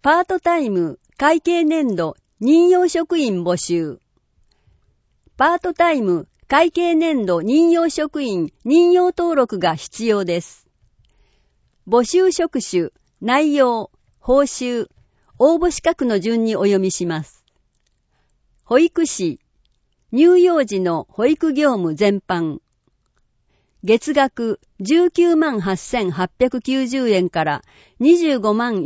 パートタイム会計年度任用職員募集。パートタイム会計年度任用職員任用登録が必要です。募集職種、内容、報酬、応募資格の順にお読みします。保育士、乳幼児の保育業務全般。月額19万8890円から25万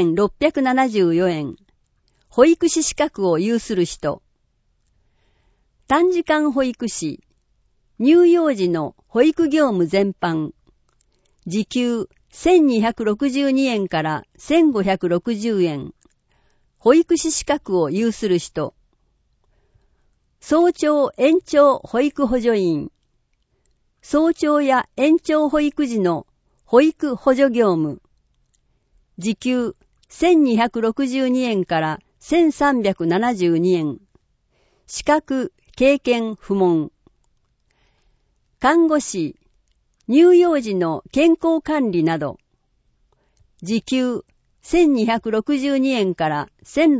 1674円。保育士資格を有する人。短時間保育士、乳幼児の保育業務全般。時給1262円から1560円。保育士資格を有する人。早朝延長保育補助員。早朝や延長保育時の保育補助業務。時給1262円から1372円。資格、経験不問。看護師、乳幼児の健康管理など。時給1262円から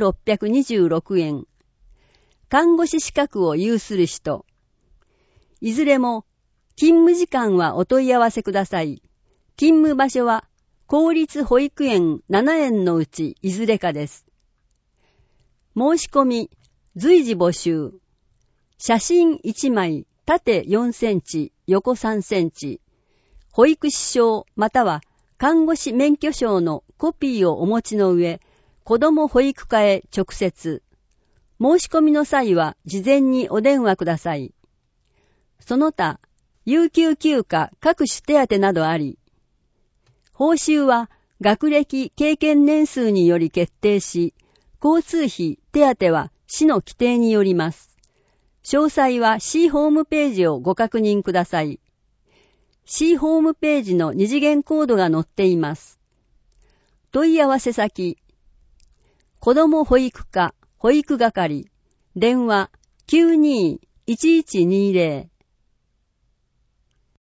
1626円。看護師資格を有する人。いずれも、勤務時間はお問い合わせください。勤務場所は、公立保育園7園のうちいずれかです。申し込み、随時募集。写真1枚、縦4センチ、横3センチ。保育士証または看護師免許証のコピーをお持ちの上、子ども保育課へ直接。申し込みの際は事前にお電話ください。その他、有給休暇各種手当などあり、報酬は学歴経験年数により決定し、交通費手当は市の規定によります。詳細は市ホームページをご確認ください。市ホームページの二次元コードが載っています。問い合わせ先、子ども保育課保育係、電話 92-1120